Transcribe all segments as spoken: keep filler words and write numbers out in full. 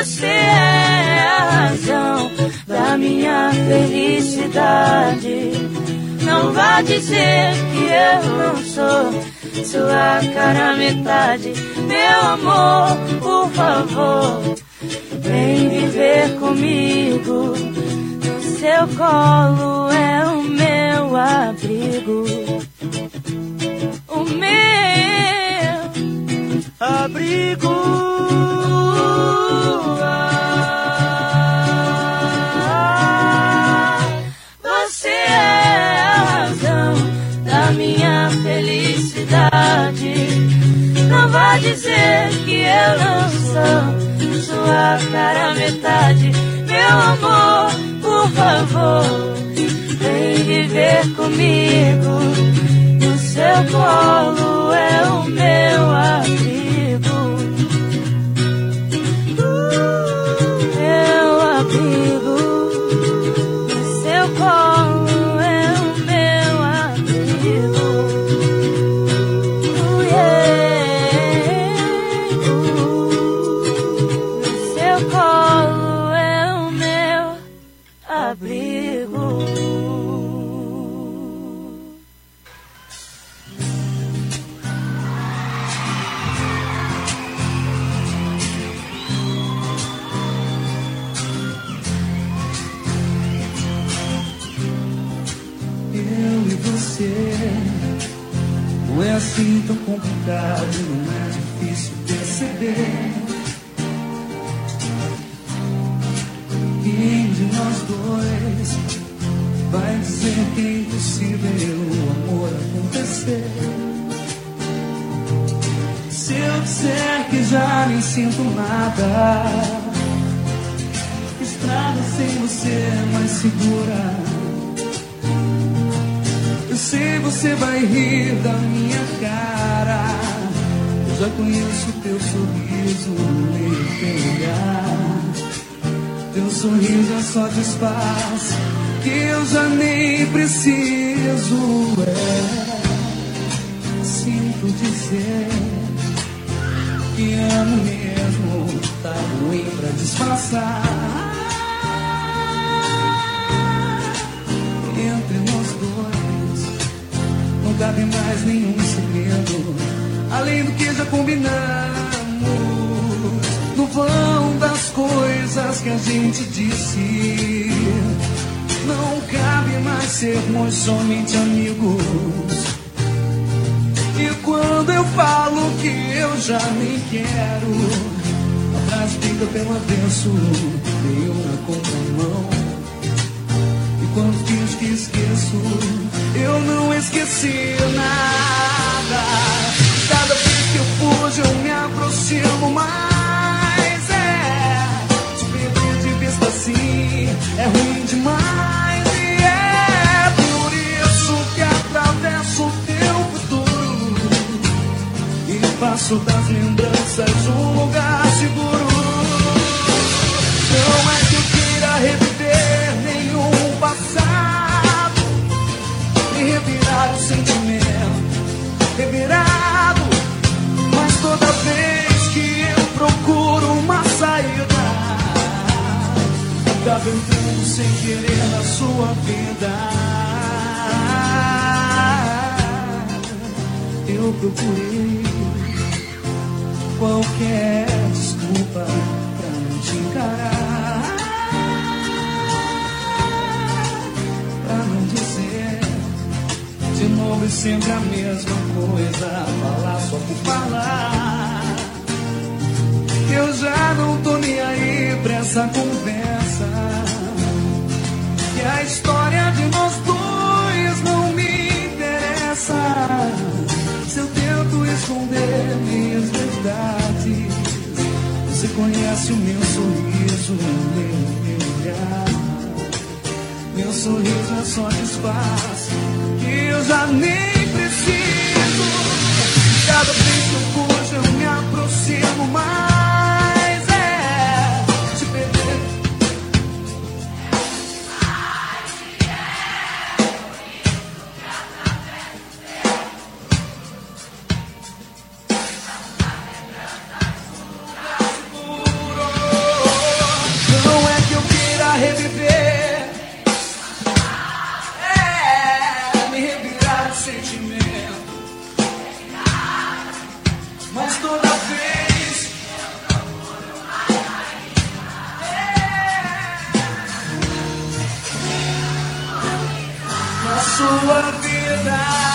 Você é a razão da minha felicidade. Não vá dizer que eu não sou sua cara metade. Meu amor, por favor, vem viver comigo. No seu colo é o meu abrigo. O meu abrigo. Você é a razão da minha felicidade. Não vá dizer que eu não sou sua cara metade. Meu amor, por favor, vem viver comigo. No seu colo é o meu abrigo. Uh, meu abrigo. No seu colo é o meu abrigo. Uh, yeah. uh, no seu colo é o meu abrigo. Não é assim tão complicado, não é difícil perceber. Quem de nós dois vai dizer que é impossível o amor acontecer? Se eu disser que já nem sinto nada, estrada sem você é mais segura. Eu sei você vai rir da minha cara. Eu já conheço teu sorriso, meio teu olhar. Teu sorriso é só disfarce que eu já nem preciso. É, sinto dizer que amo mesmo, tá ruim pra disfarçar. Entre nós dois não cabe mais nenhum segredo, além do que já combinamos. No vão das coisas que a gente disse, não cabe mais sermos somente amigos. E quando eu falo que eu já nem quero, a frase fica pelo avesso, eu na contramão. Quando diz que esqueço, eu não esqueci nada. Cada vez que eu fujo, eu me aproximo mais. É, te perder de vista assim é ruim demais. E é por isso que atravesso o teu futuro e faço das lembranças um lugar seguro. Não é que eu queira reviver nenhum passado, e revirar o sentimento revirado, mas toda vez que eu procuro uma saída, acaba entrando sem querer na sua vida. Eu procurei qualquer desculpa pra não te encarar, de novo e sempre a mesma coisa, falar só por falar. Eu já não tô nem aí pra essa conversa, que a história de nós dois não me interessa. Se eu tento esconder minhas verdades, você conhece o meu sorriso, o meu, meu olhar. Meu sorriso é só disfarce que eu já nem preciso. Cada vez que eu fujo, eu me aproximo mais. É, te perder. pra reviver, é, me revirar o sentimento. Mas toda vez é, na sua vida,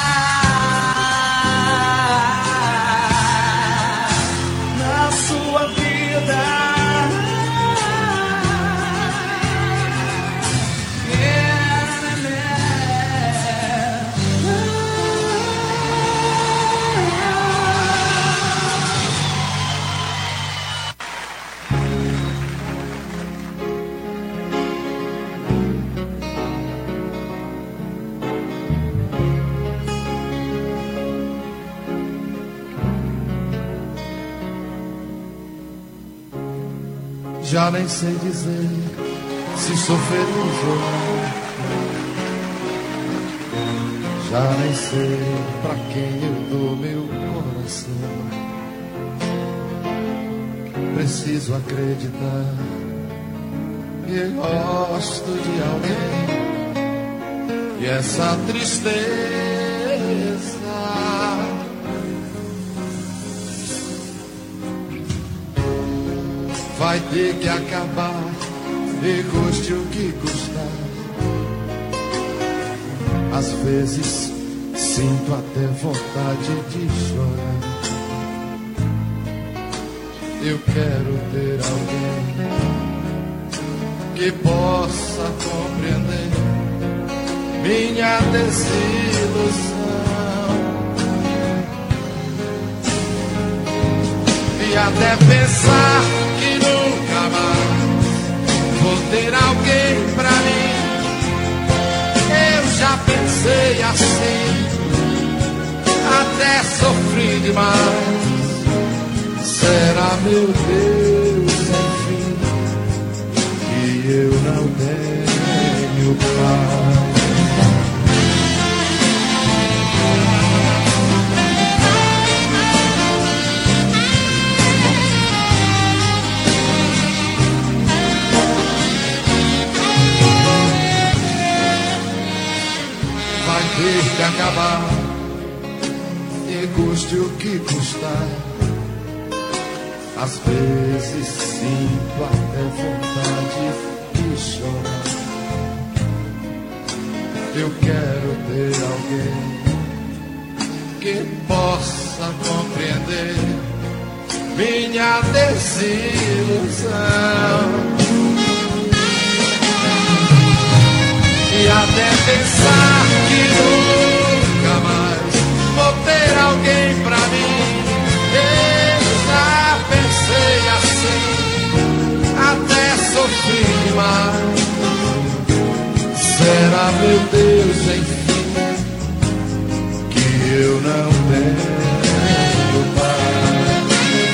já nem sei dizer se sou feliz ou não. Já nem sei pra quem eu dou meu coração. Preciso acreditar que gosto de alguém. E essa tristeza vai ter que acabar, e custe o que custar. Às vezes sinto até vontade de chorar. Eu quero ter alguém que possa compreender minha desilusão e até pensar que nunca mais vou ter alguém pra mim. Eu já pensei assim, até sofri demais. Será, meu Deus, enfim, que eu não tenho paz? Ter que acabar, e custe o que custar. Às vezes sinto até vontade de chorar. Eu quero ter alguém que possa compreender minha desilusão e até pensar que nunca mais vou ter alguém pra mim. Eu já pensei assim, até sofri demais. Será, meu Deus, enfim, que eu não tenho paz?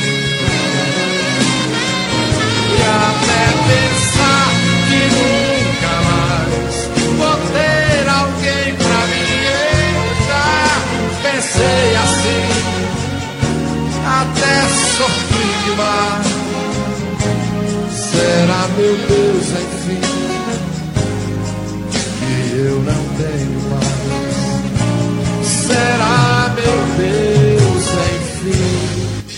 E até pensar que nunca mais vou ter alguém pra mim. Eu já pensei assim, até sofri demais. Será, meu Deus, enfim, que eu não tenho paz? Será, meu Deus, enfim,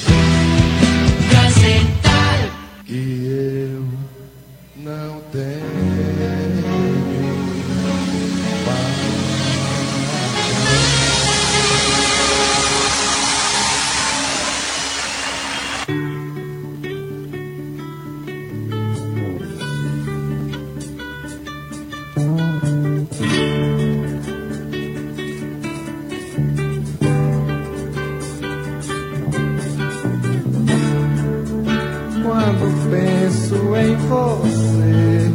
que eu não tenho paz? Quando penso em você,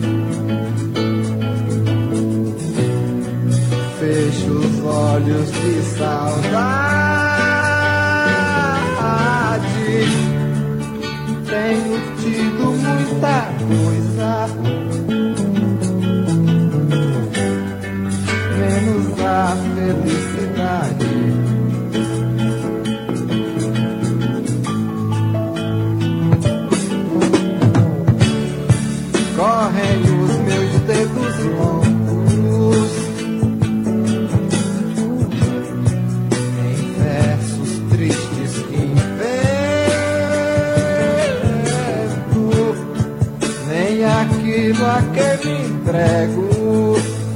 fecho os olhos de saudade. Tenho tido muita coisa, menos a felicidade. Correm os aquilo a que me entrego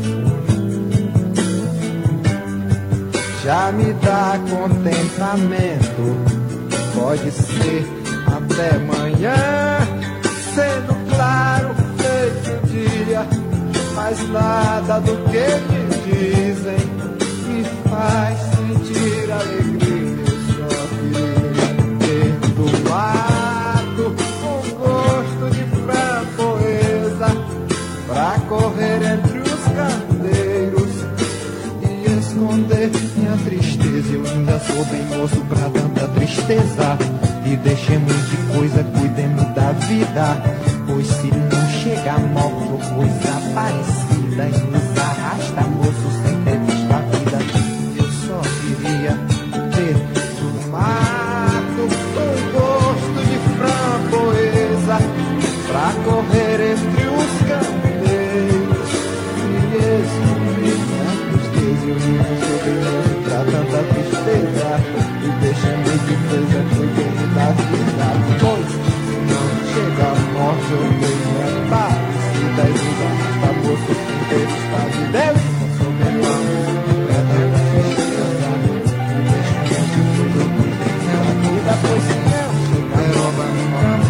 já me dá contentamento. Pode ser até manhã, sendo claro, feito o dia, mas nada do que me dizem me faz sentir alegria. Eu só queria ter do lado um gosto de framboesa pra correr entre os candeiros e esconder minha tristeza. Eu ainda sou bem moço pra tanta tristeza. E deixemos de coisa, cuidemos da vida, pois se não chega morte ou coisa parecida e nos arrasta moço sem ter visto a vida. Eu só queria ter do mato um gosto de framboesa pra correr entre os candeiros e esconder minha tristeza. Eu ainda sou bem moço pra tanta tristeza. E deixamos de coisa, cuidemos da vida, pois não chega a morte ou coisa parecida e nos arrasta moço sem ter visto a vida. Eu não sou bem mal, é tanta tristeza. E deixamos de coisa, cuidemos da vida, pois se não chega a morte ou coisa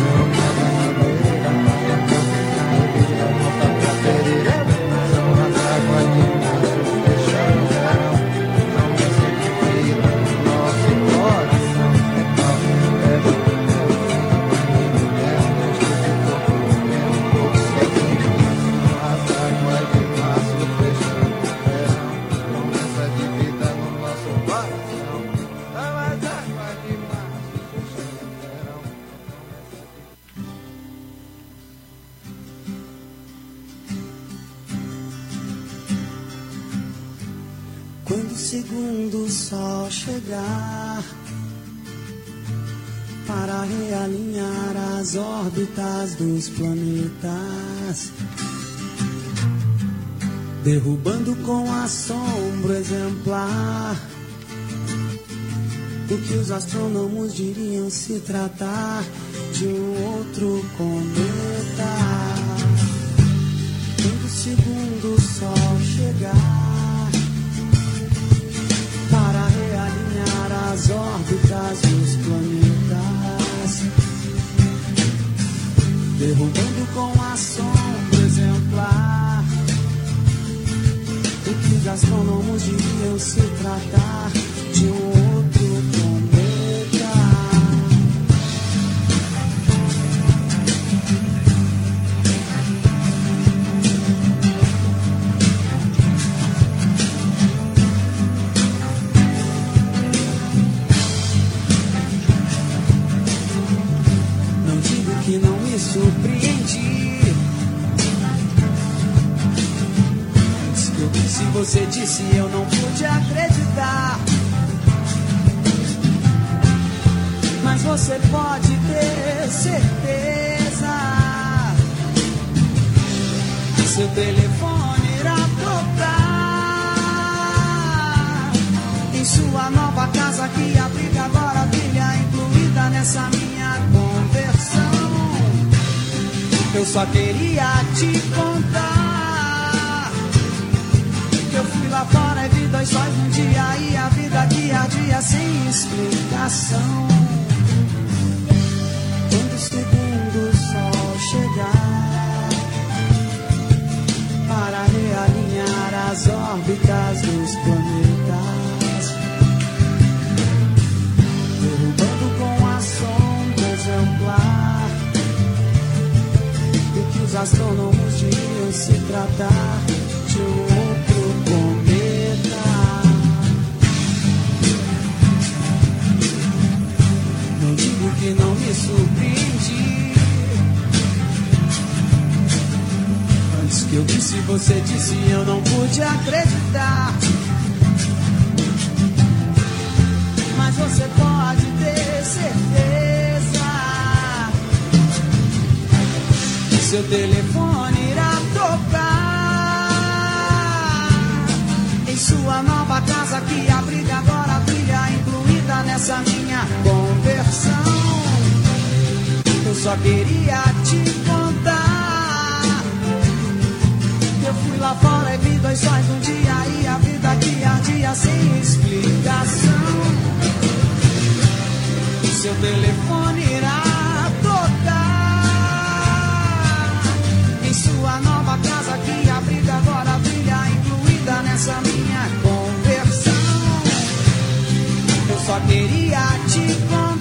Quando o segundo sol chegar para realinhar as órbitas dos planetas, derrubando com assombro exemplar o que os astrônomos diriam se tratar de um outro cometa. Quando o segundo sol chegar para realinhar as órbitas dos planetas, derrubando com assombro exemplar o que os astrônomos diriam se tratar de um outro cometa. Que não me surpreendi. Antes que eu disse, você disse, eu não pude acreditar. Mas você pode ter certeza, seu telefone irá tocar em sua nova casa que abriga agora a filha incluída nessa minha conversão. Eu só queria te contar que eu fui lá fora e vi dois sóis num dia e a vida que ardia sem explicação. Quando o segundo sol chegar para realinhar as órbitas dos planetas, derrubando com assombro exemplar os astrônomos diriam se tratar de um outro cometa. Não digo que não me surpreendi. Antes que eu disse, você disse, eu não pude acreditar. Mas você pode ter certeza, seu telefone irá tocar em sua nova casa que abriga agora a filha incluída nessa minha conversão. Eu só queria te contar dia sem explicação. Seu telefone irá tocar em sua nova casa que abriga agora brilha, incluída nessa minha conversão. Eu só queria te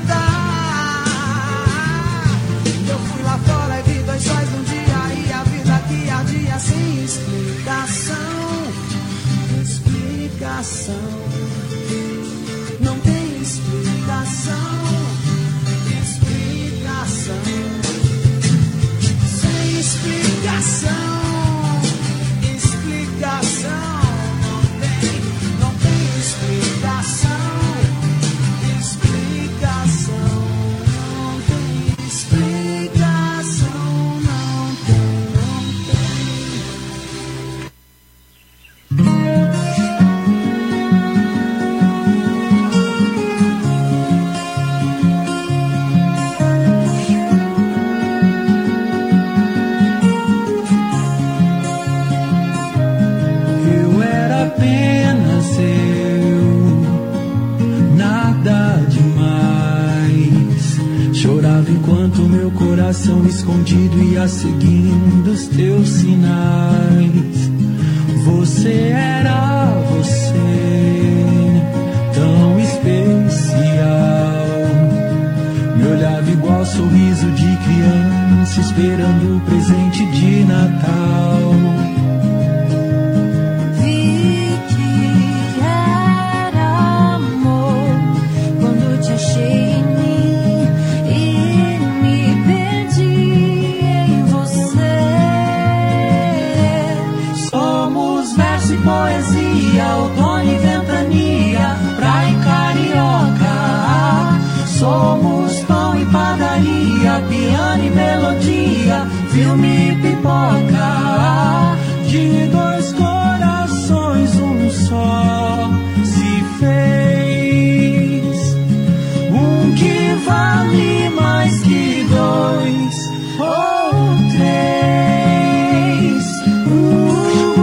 contar, eu fui lá fora e vi dois sóis num dia, e a vida que ardia sem explicação. Explicação, não tem explicação. Explicação, sem explicação. Explicação, não tem, não tem explicação. Explicação, não tem explicação. Não tem, não enquanto meu coração escondido ia seguindo os teus sinais. Você era você, tão especial. Me olhava igual sorriso de criança, esperando o presente de Natal. Vi que era amor quando te achei. Poesia, outono e ventania, praia e carioca. Somos pão e padaria, piano e melodia, filme e pipoca. De dois corações um só se fez, um que vale mais que dois ou três. uh.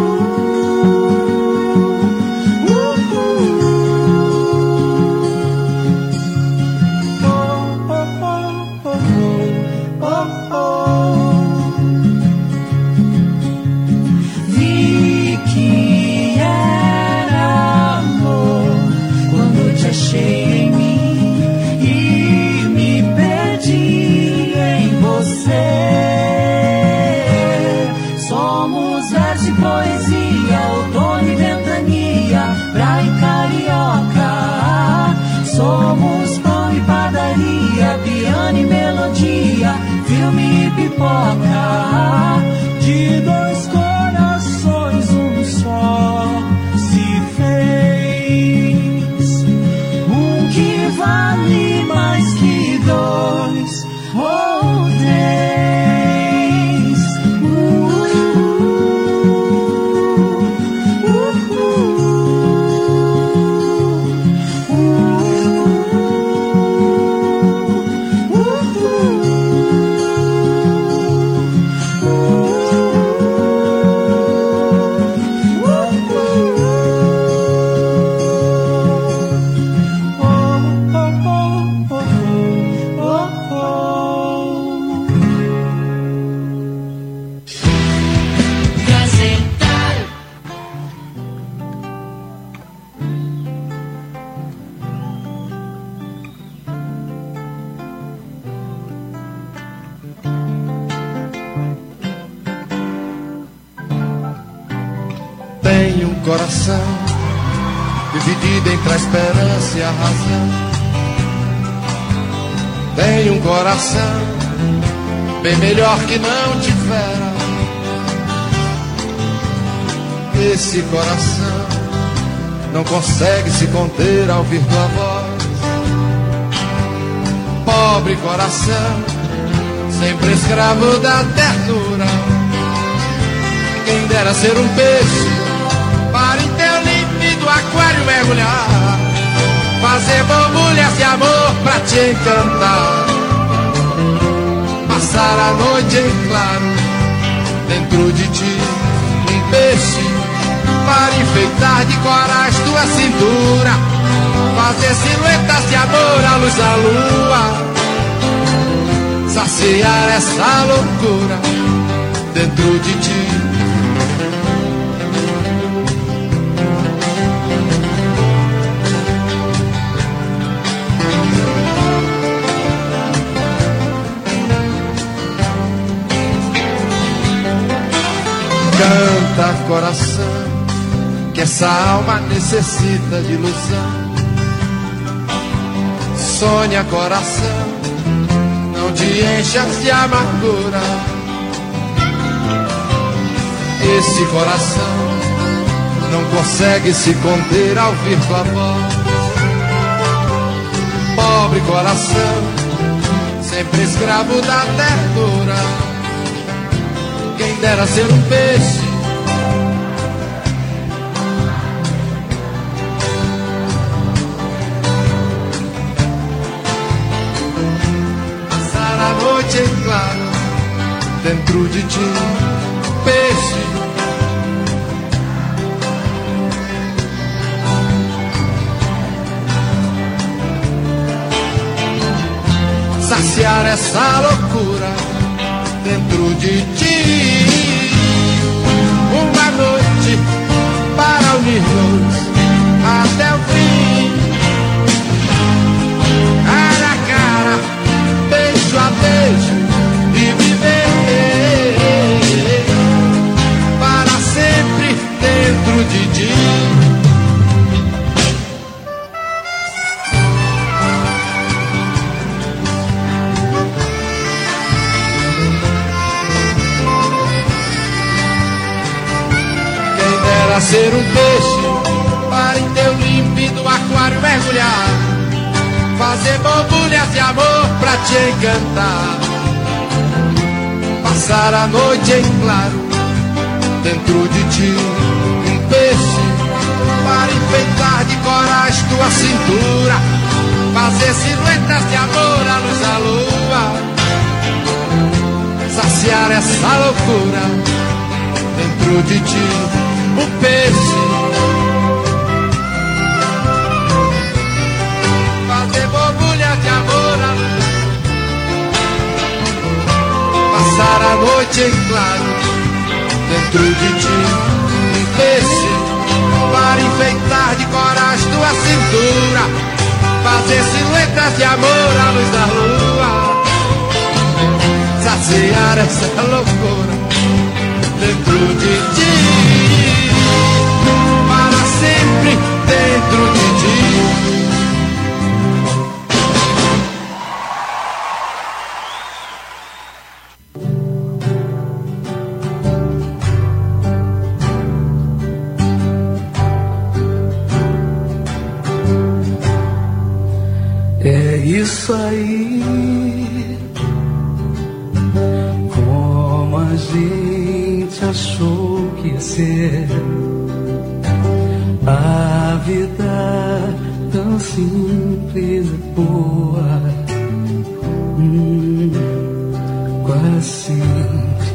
Filme e pipoca, de dois corações um só se fez, um que vale mais que dois ou três. uh, uh, uh, uh, uh, uh, uh. Tenho um coração dividido entre a esperança e a razão. Tenho um coração bem melhor que não tivera. Esse coração não consegue se conter ao ouvir tua voz. Pobre coração, sempre escravo da ternura. Quem dera ser um peixe para em teu límpido aquário mergulhar, fazer borbulhas de amor pra te encantar, passar a noite em claro dentro de ti, um peixe para enfeitar de corais tua cintura, fazer silhuetas de amor à luz da lua, saciar essa loucura dentro de ti. Canta, coração, que essa alma necessita de ilusão. Sonha, coração, não te enchas de amargura. Esse coração não consegue se conter ao ouvir tua voz. Pobre coração, sempre escravo da ternura. Quem dera ser um peixe, passar a noite em claro dentro de ti, peixe. Saciar essa loucura dentro de ti. Uma noite para unir-nos até o fim, cara a cara, beijo a beijo, e viver para sempre dentro de ti. Ser um peixe para em teu límpido aquário mergulhar, fazer borbulhas de amor pra te encantar, passar a noite em claro dentro de ti. Um peixe para enfeitar de corais tua cintura, fazer silhuetas de amor à luz da lua, saciar essa loucura dentro de ti. O peixe fazer borbulha de amor, passar a noite em claro dentro de ti. Um peixe para enfeitar de corais tua cintura, fazer silhuetas de amor à luz da lua, saciar essa loucura dentro de ti. Sempre dentro de ti. É isso aí, como a gente achou que ia ser. A vida tão simples e boa, hum, quase sempre.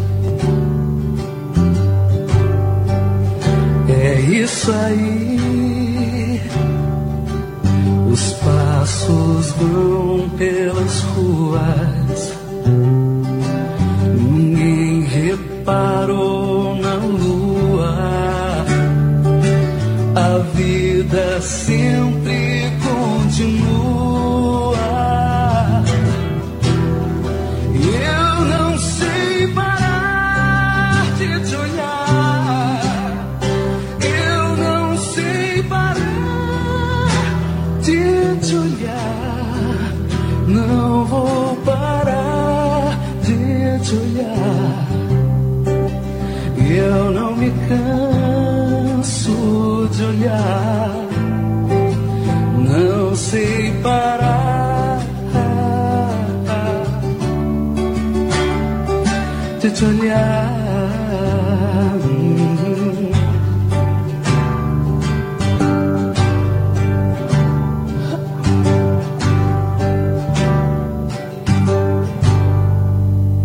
É isso aí, os passos vão pelas ruas, ninguém reparou na lua. A vida sempre continua. Eu não sei parar de te olhar. Eu não sei parar de te olhar. Não vou parar de te olhar. Eu não me canso de olhar, não sei parar de te olhar.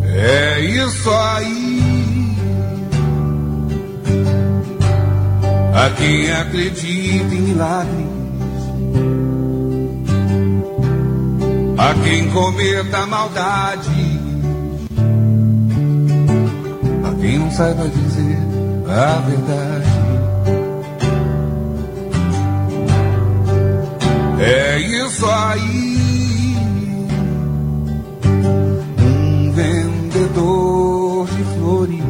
É isso aí. a quem acredita em milagres, a quem cometa maldade, a quem não saiba dizer a verdade. É isso aí, um vendedor de flores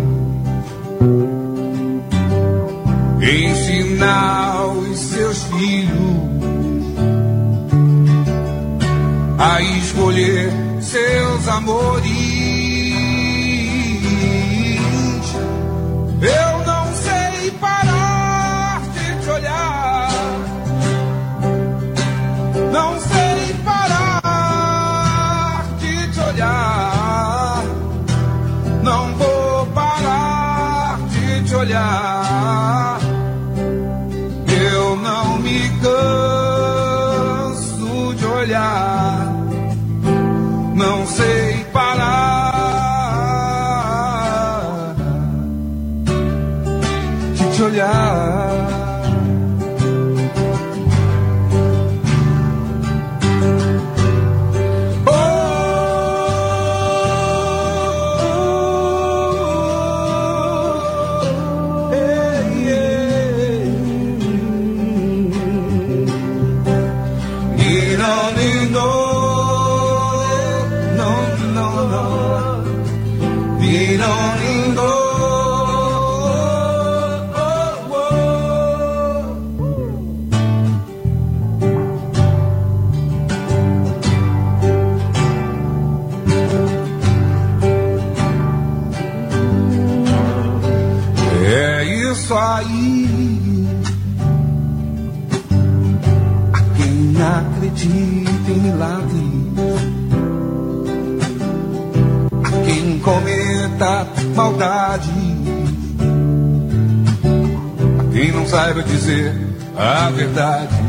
ensinar os seus filhos a escolher seus amores. Eu não sei parar de te olhar, não sei parar de te olhar, não vou parar de te olhar. Eu não me canso de olhar, não sei parar de te olhar. Isso aí, a quem acredita em milagres, a quem cometa maldade, a quem não saiba dizer a verdade.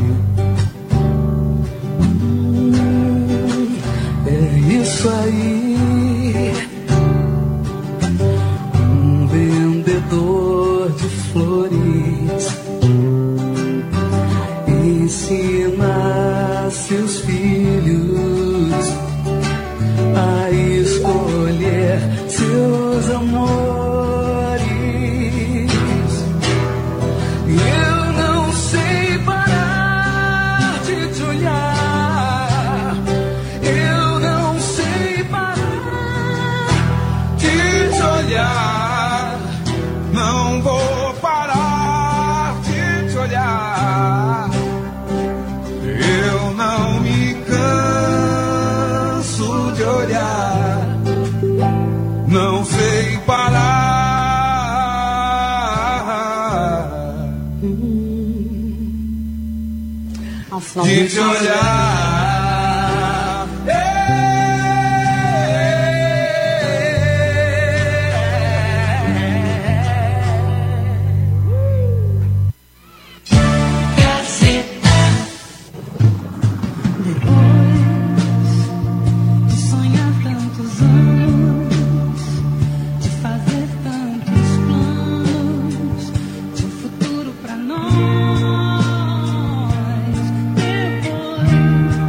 É isso aí, um vendedor de flores ensina seus filhos a escolher seus amores. Eu não sei parar de te olhar, eu não sei parar de te olhar, não vou parar de te olhar. Eu não me canso de olhar, não sei parar de te olhar. Depois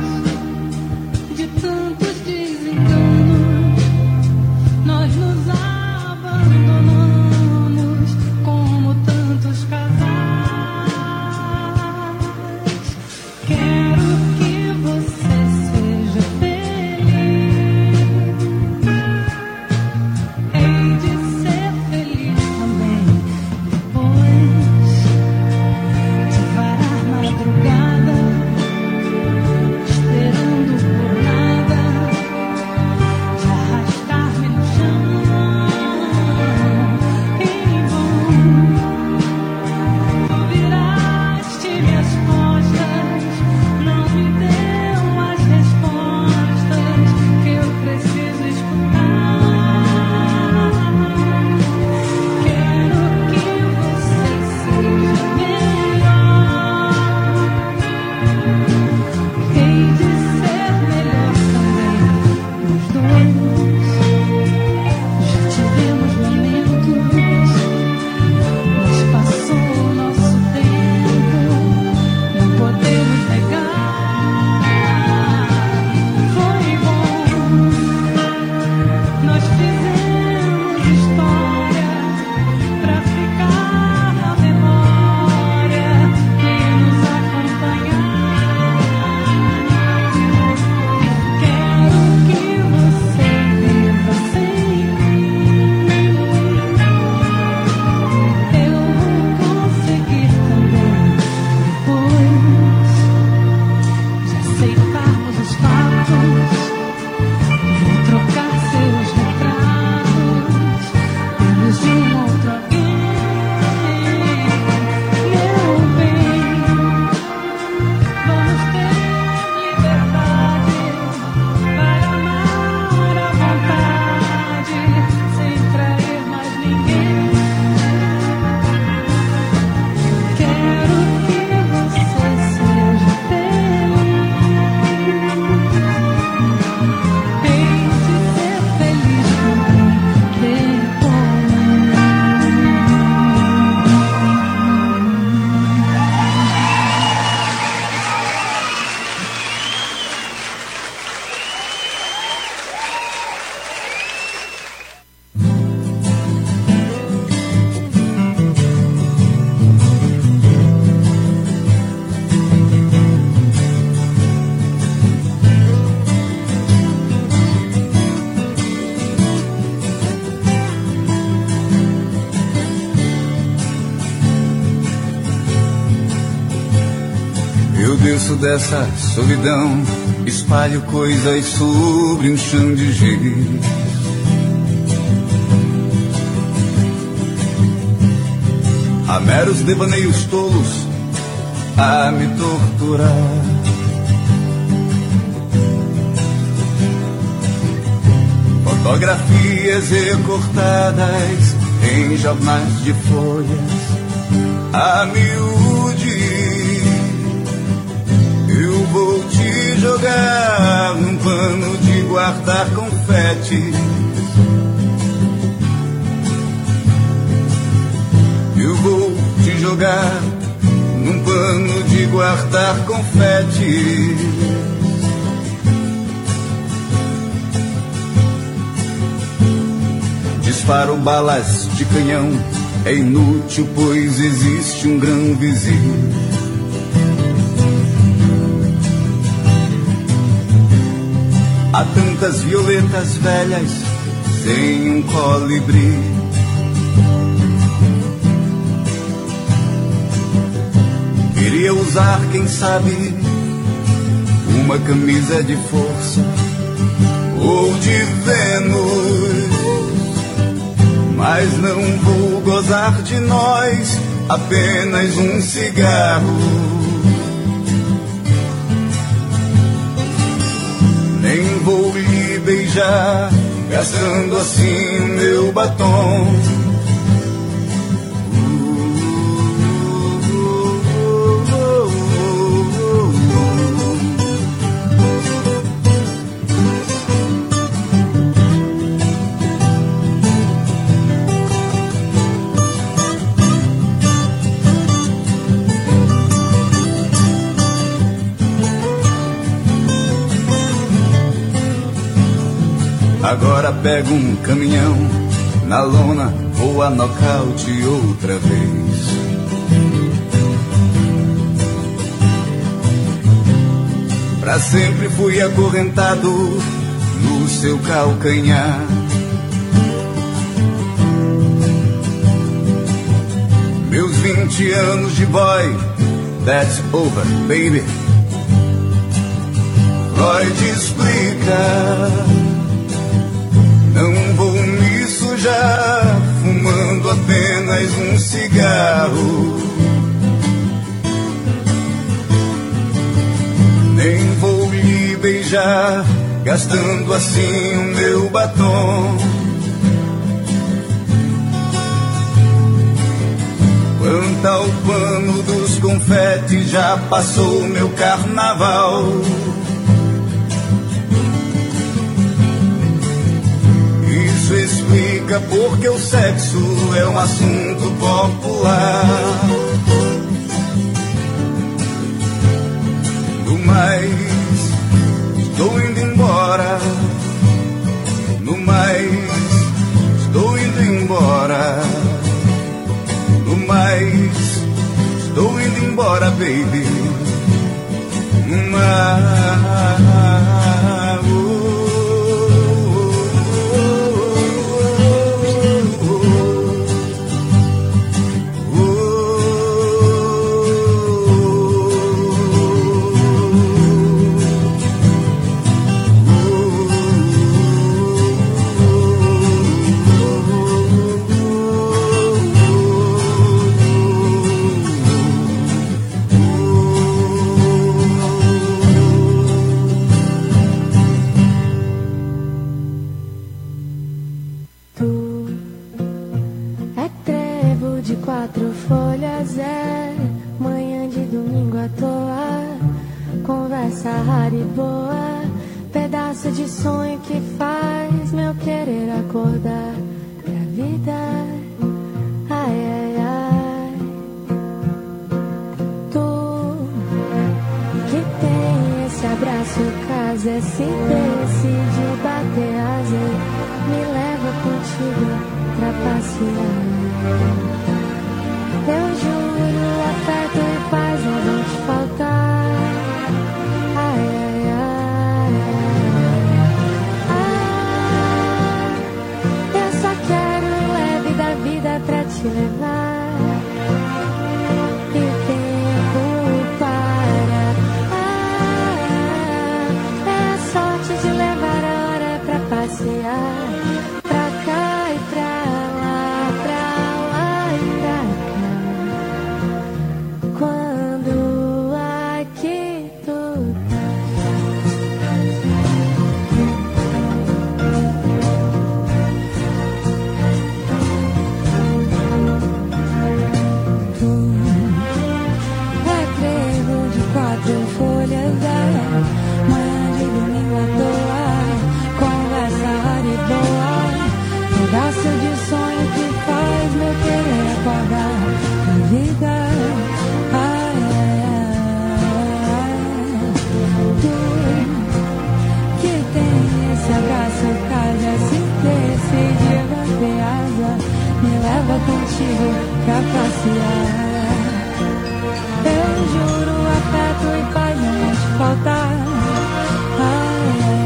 berço dessa solidão, espalho coisas sobre um chão de giz. Há meros devaneios tolos a me torturar. Fotografias recortadas em jornais de folhas a miúde. Eu vou te jogar num pano de guardar confete. Eu vou te jogar num pano de guardar confete. Disparo balas de canhão, é inútil, pois existe um grão vizinho. Há tantas violetas velhas sem um colibri. Queria usar, quem sabe, uma camisa de força ou de Vênus, mas não vou gozar de nós, apenas um cigarro. Nem vou lhe beijar, gastando assim o meu batom. Agora pego um caminhão, na lona vou a nocaute outra vez. Pra sempre fui acorrentado no seu calcanhar. Meus vinte anos de boy, that's over, baby. Freud explica. Não vou me sujar fumando apenas um cigarro. Nem vou lhe beijar, gastando assim o meu batom. Quanto ao pano dos confetes, já passou meu carnaval. Isso explica porque o sexo é um assunto popular. No mais, estou indo embora. No mais, estou indo embora. No mais, estou indo embora, baby. No mais, oh. Quatro folhas é manhã de domingo à toa, conversa rara e boa, pedaço de sonho que faz meu querer acordar pra vida. Ai, ai, ai. Tu que tem esse abraço, casa, se decide bater asa, me leva contigo pra passear. Eu juro, afeto e paz não vão te faltar. Ai, ai, ai, ai. Eu só quero o leve da vida pra te levar. E o tempo para passear pra cá e pra lá, pra lá e pra cá. Quando aqui tu tá. Tu é trevo de quatro folhas, é manhã de domingo à toa, conversa rara e boa, pedaço de sonho que faz meu querer acordar. Vida, ai, ai, ai, tu que tem esse abraço, casa, esse esse dia vai ter asa, me leva contigo pra passear. Eu juro, afeto e paz não vão te faltar. Ai, ai,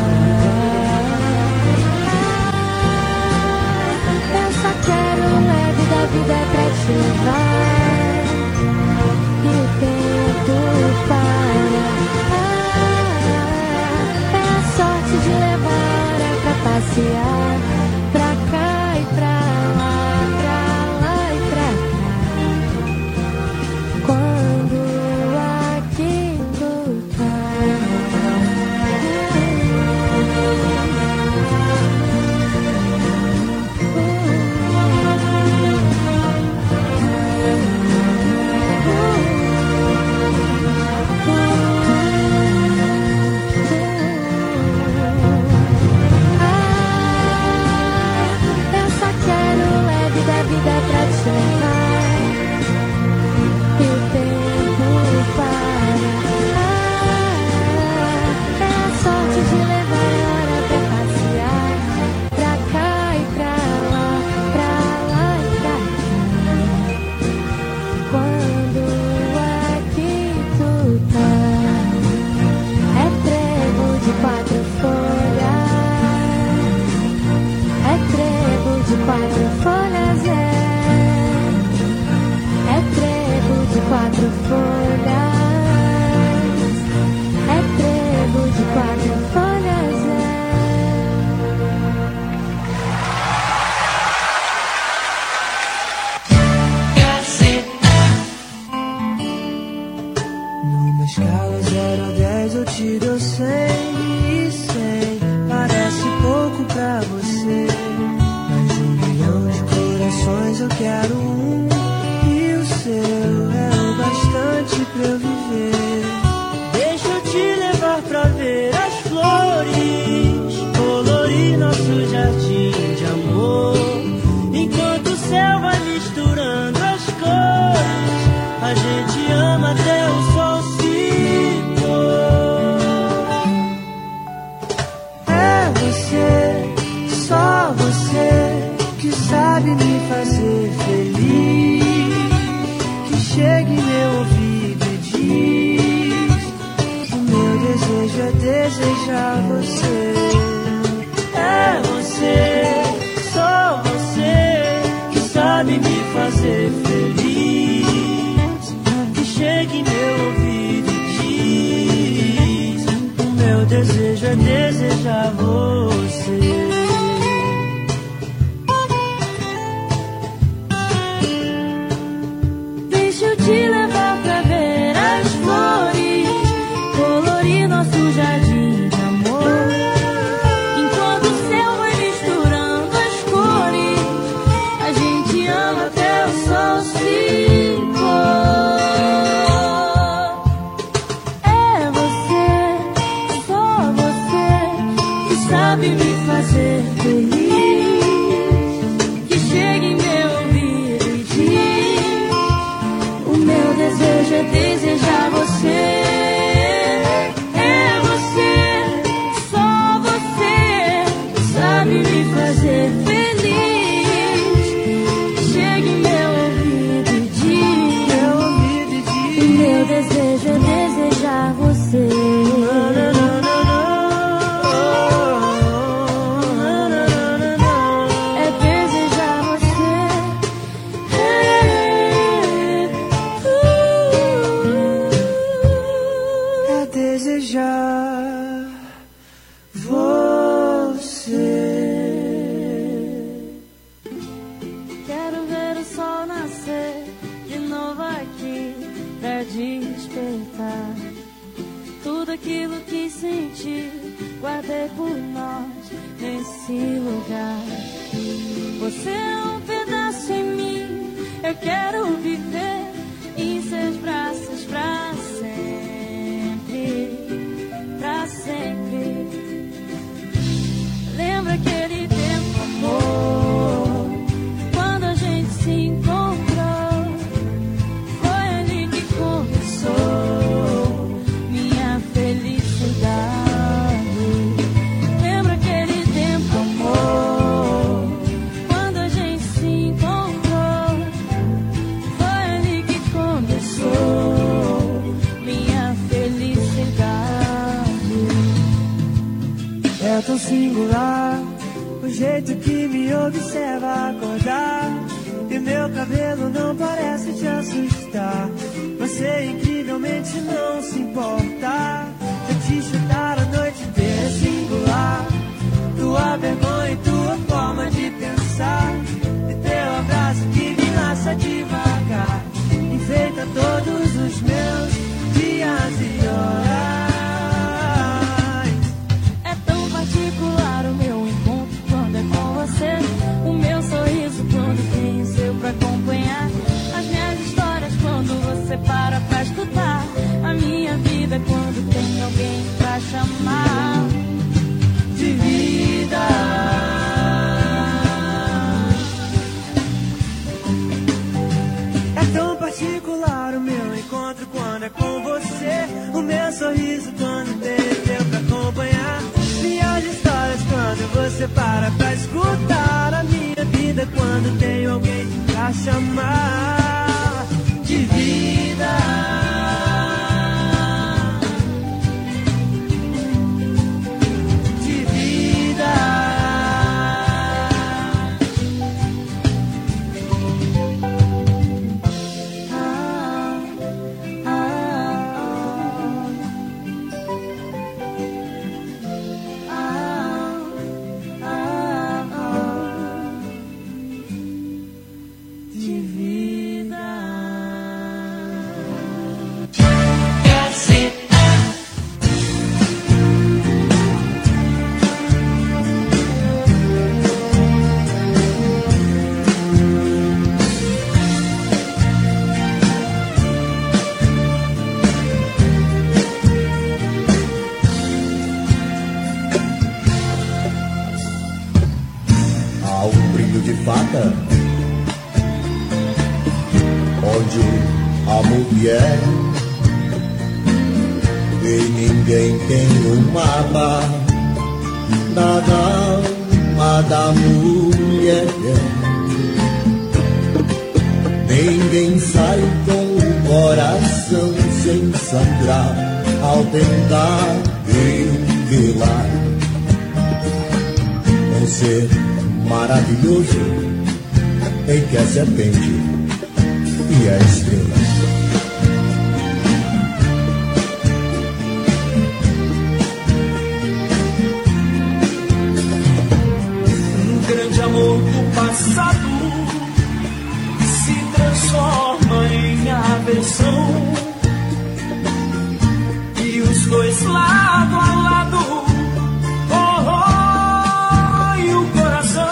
ai. Eu só quero leve da vida é pra te levar. E o tempo para. Ah, é a sorte de levar, é pra passear. Pra cá e pra lá, pra lá e pra cá. Quando aqui tu tá. Eu só quero leve da vida pra te levar. E o tempo para. Ah, é a sorte de levar hora pra passear. Pra cá e pra lá, pra lá e pra cá. Quando aqui tu tá. É trevo de quatro folhas. É trevo de quatro folhas, é. É trevo de quatro folhas. É trevo de quatro folhas, é. Numa escala zero a dez eu te dou cem e cem. Parece pouco pra você, mas um milhão de corações eu quero um. E o seu é o bastante pra eu viver. Deixa eu te levar pra ver as flores, colorir nosso jardim de amor. Enquanto o céu vai misturando as cores, a gente ama até o sol se pôr. É você, só você, que sabe me fazer feliz. Que chega em meu ouvido e diz: o meu desejo é desejar você. É você, só você, que sabe me fazer feliz. Que chega em meu ouvido e diz: o meu desejo é desejar você. Deixa eu te levar pra ver as flores, colorir nosso jardim de amor. Enquanto o céu vai misturando as cores, a gente ama até o sol se pôr. É você, só você, que sabe me fazer aquilo que senti, guardei por nós nesse lugar. Você é um pedaço em mim, eu quero viver em seus braços pra sempre, pra sempre. Lembra aquele tempo, amor, quando a gente se encontrou? Foi ali que começou minha felicidade. Lembra aquele tempo, amor, quando a gente se encontrou? Foi ali que começou minha felicidade. É tão singular o jeito que me observa acordar, e meu cabelo não parece te assustar. Você incrivelmente não se importa de te chutar a noite inteira. É singular tua vergonha e tua forma de pensar, e teu abraço que me laça devagar, enfeita todos os meus dias e horas. É tão particular o meu encontro quando é com você, o meu sorriso quando tem o seu pra acompanhar, as minhas histórias quando você para pra escutar, a minha vida quando tem alguém pra chamar de vida. É tão particular o meu encontro quando é com você, o meu sorriso quando tem tempo pra acompanhar, minhas histórias quando você para pra escutar, a minha vida quando tenho alguém pra chamar de vida. De vida. Ah, ah, ah, ah, ah, de vida. Há um brilho de fada, onde a mulher e ninguém tem uma aba na alma da mulher. Ninguém sai com o coração sem sangrar ao tentar revelar um ser maravilhoso em que a serpente e a estrela. Um grande amor do passado se transforma em aversão, e os dois lado a lado corroem o coração.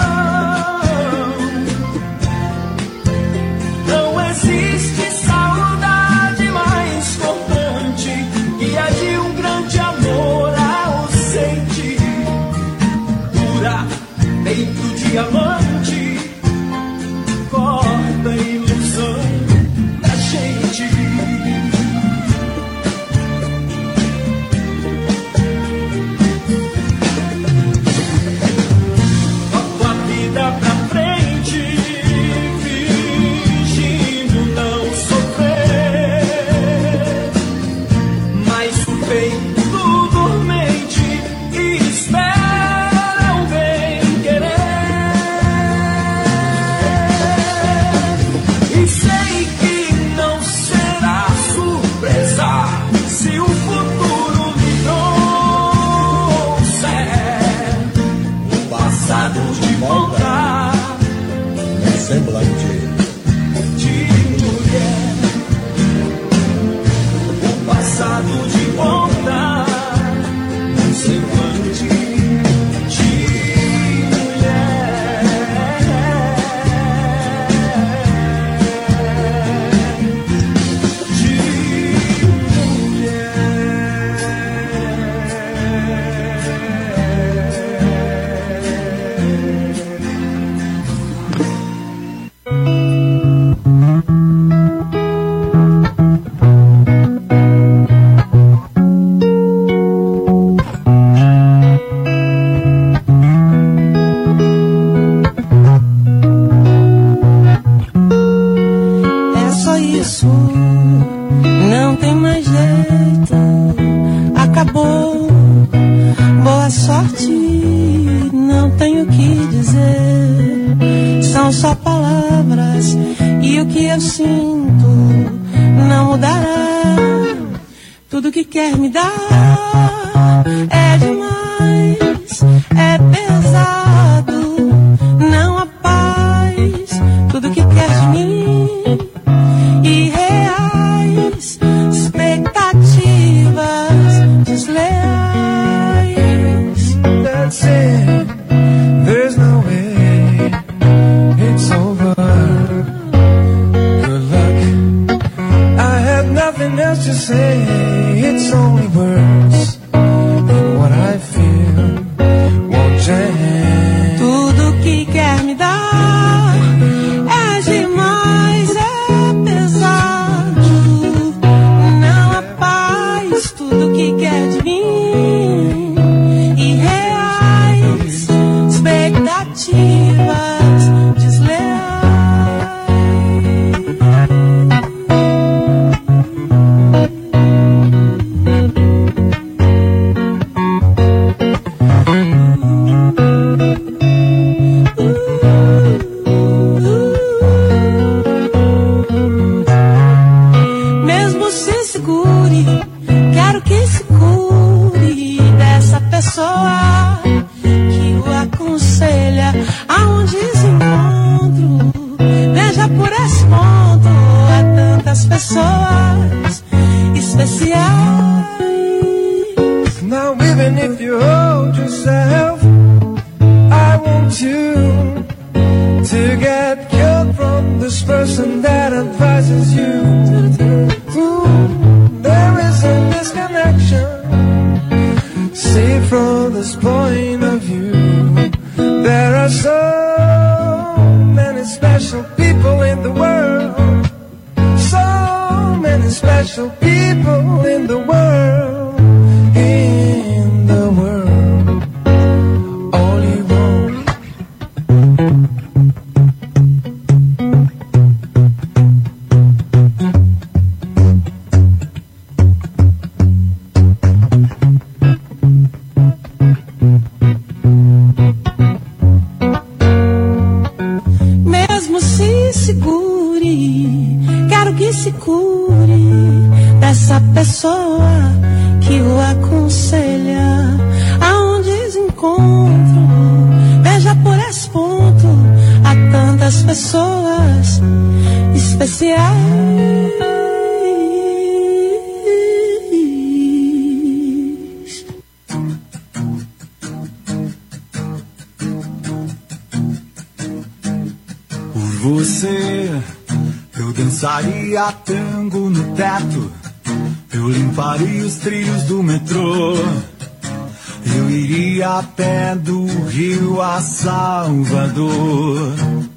Não existe saudade mais cortante que a de um grande amor ausente. Dura feito diamante, corta a ilusão da gente. Toco a vida pra frente, fingindo não sofrer, mas o peito dormente espera o bem querer. E sei que não será surpresa se o futuro me trouxer o passado de volta Um semblante de mulher, o passado de volta. palavras e o que eu sinto não mudará. Tudo que quer me dar é demais, é pesado, não há paz. Tudo que quer de mim, irreais, expectativas desleais. That's it, there's no way it's over. Good luck, I have nothing else to say. It's only words and what I feel won't change. Tudo que quer me dar é demais, é pesado, não há paz. Tudo que quer de mim, irreais, expectativas desleais. Mesmo se segure, quero que se cure dessa pessoa que o aconselha a um desencontro. Veja por esse ponto, há tantas pessoas especiais. Now even if you hold yourself, I want you to get killed from this person that advises you. Ooh, there is a disconnection. See from this point of view, there are so many special people in the world. So many special people in the world. In the world, only one. Mesmo se segure, quero que se cure dessa pessoa que o aconselha a um desencontro. Veja por esse ponto, há tantas pessoas especiais. Por você, eu dançaria tango no teto. Eu limparia os trilhos do metrô. Eu iria a pé do Rio a Salvador.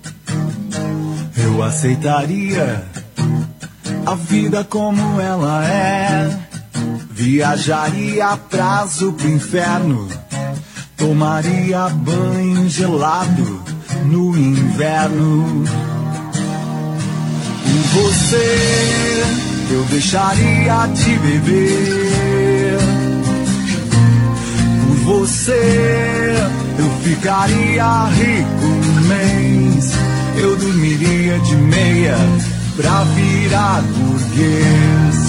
Eu aceitaria a vida como ela é. Viajaria a prazo pro inferno. Tomaria banho gelado no inverno. Por você eu deixaria de beber. Por você eu ficaria rico um mês. Eu dormiria de meia pra virar burguês.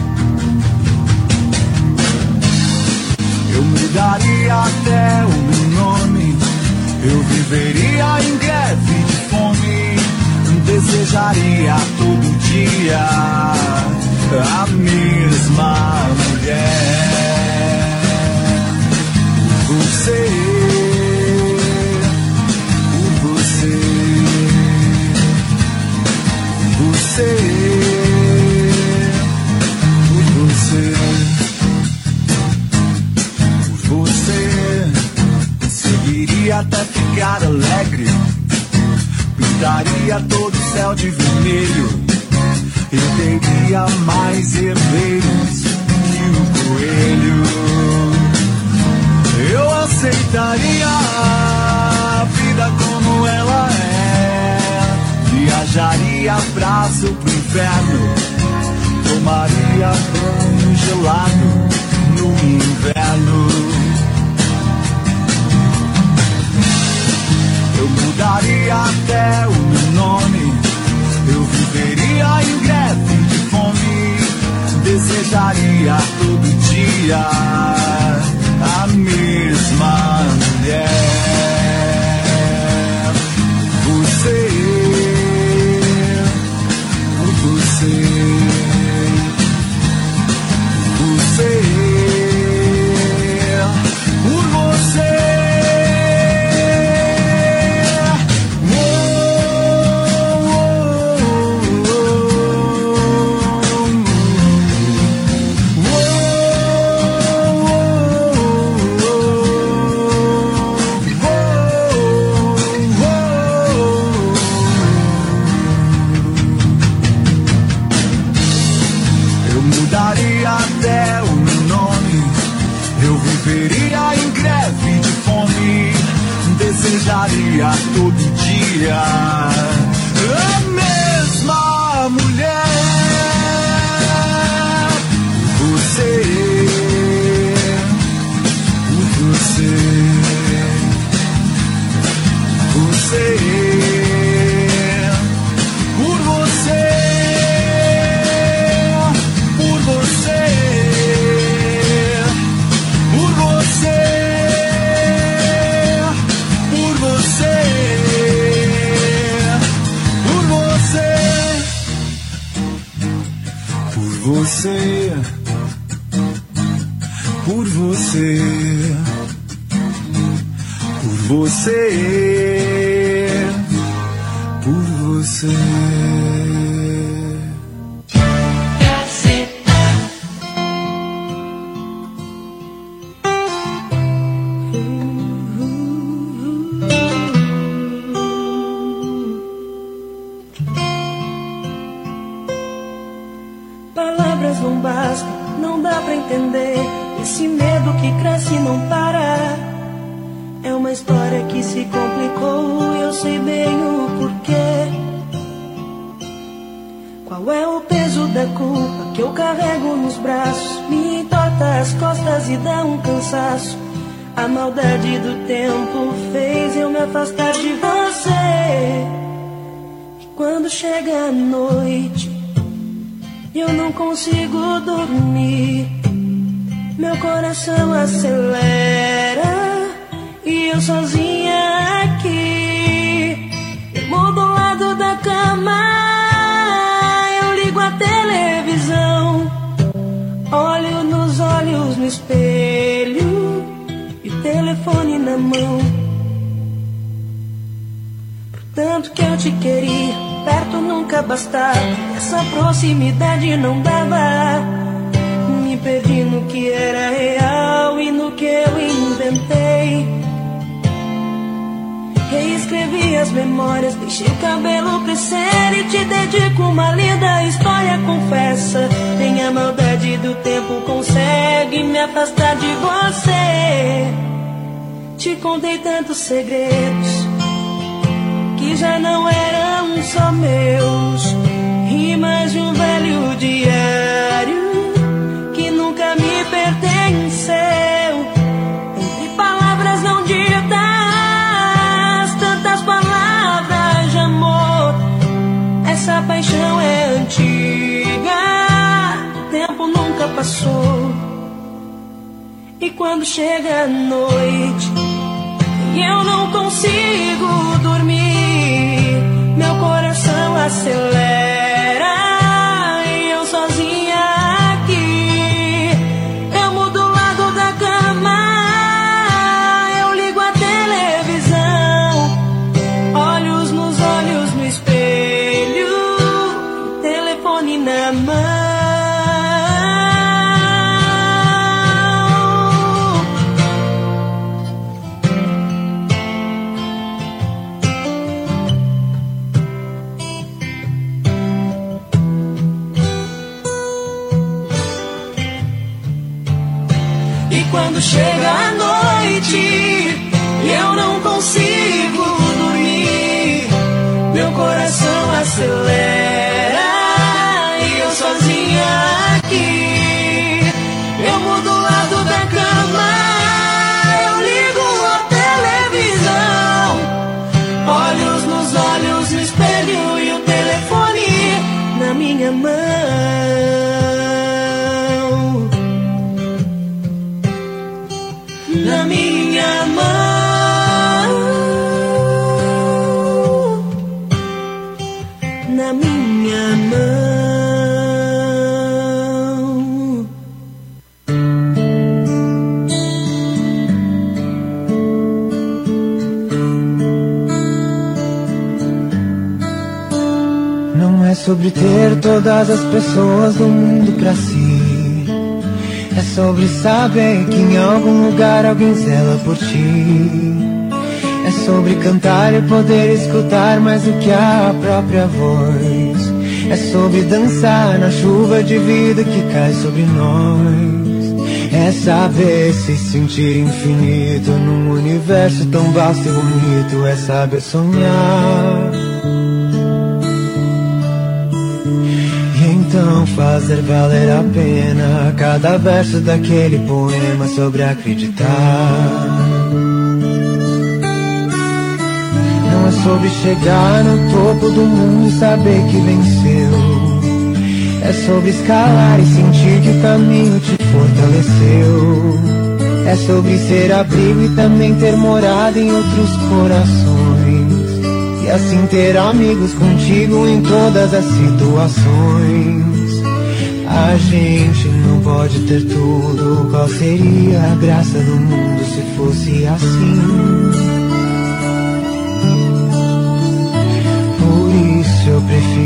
Eu mudaria até o meu nome. Eu viveria em greve de fome. Desejaria todo dia a mesma mulher. Por você, por você, por você, por você, por você. Seguiria até ficar alegre. Pintaria todo o céu de vermelho. Eu teria mais herdeiros que o coelho. Eu aceitaria a vida como ela é. Viajaria a braço pro inferno. Tomaria banho gelado no inverno. eu mudaria até o meu nome. Eu viveria em greve de fome, desejaria todo dia a mesma mulher. Você, por você, você, por você. Até o meu nome, eu viveria em greve de fome, desejaria todo dia a mesma mulher. Você, você, você, por você. Você, por você, por você, por você. Não basta, não dá pra entender. Esse medo que cresce e não para. É uma história que se complicou e eu sei bem o porquê. Qual é o peso da culpa que eu carrego nos braços? Me entorta as costas e dá um cansaço. A maldade do tempo fez eu me afastar de você. E quando chega a noite, eu não consigo dormir. Meu coração acelera e eu sozinha aqui. Eu mudo o lado da cama, eu ligo a televisão, olho nos olhos no espelho e o telefone na mão. Tanto que eu te queria, perto nunca bastava, essa proximidade não dava. Me perdi no que era real e no que eu inventei. Reescrevi as memórias, deixei o cabelo crescer e te dedico uma linda história, confessa. Nem a maldade do tempo consegue me afastar de você. Te contei tantos segredos que já não eram só meus, rimas de um velho diário que nunca me pertenceu. Entre palavras não ditas, tantas palavras de amor. Essa paixão é antiga, o tempo nunca passou. E quando chega a noite e eu não consigo dormir, meu coração acelera e eu sozinha aqui. Eu mudo o lado da cama, eu ligo a televisão, olhos nos olhos no espelho, telefone na mão. Quando chega a noite e eu não consigo dormir, meu coração acelera e eu sozinha aqui. Eu mudo o lado da cama, eu ligo a televisão, minha mão, na minha mão, na minha mão. Não é sobre ter todas as pessoas do mundo pra si. É sobre saber que em algum lugar alguém zela por ti. É sobre cantar e poder escutar mais do que a própria voz. É sobre dançar na chuva de vida que cai sobre nós. É saber se sentir infinito num universo tão vasto e bonito. É saber sonhar. Então fazer valer a pena cada verso daquele poema sobre acreditar. Não é sobre chegar no topo do mundo e saber que venceu. É sobre escalar e sentir que o caminho te fortaleceu. É sobre ser abrigo e também ter morada em outros corações. E assim ter amigos contigo em todas as situações. A gente não pode ter tudo. Qual seria a graça do mundo se fosse assim? Por isso eu prefiro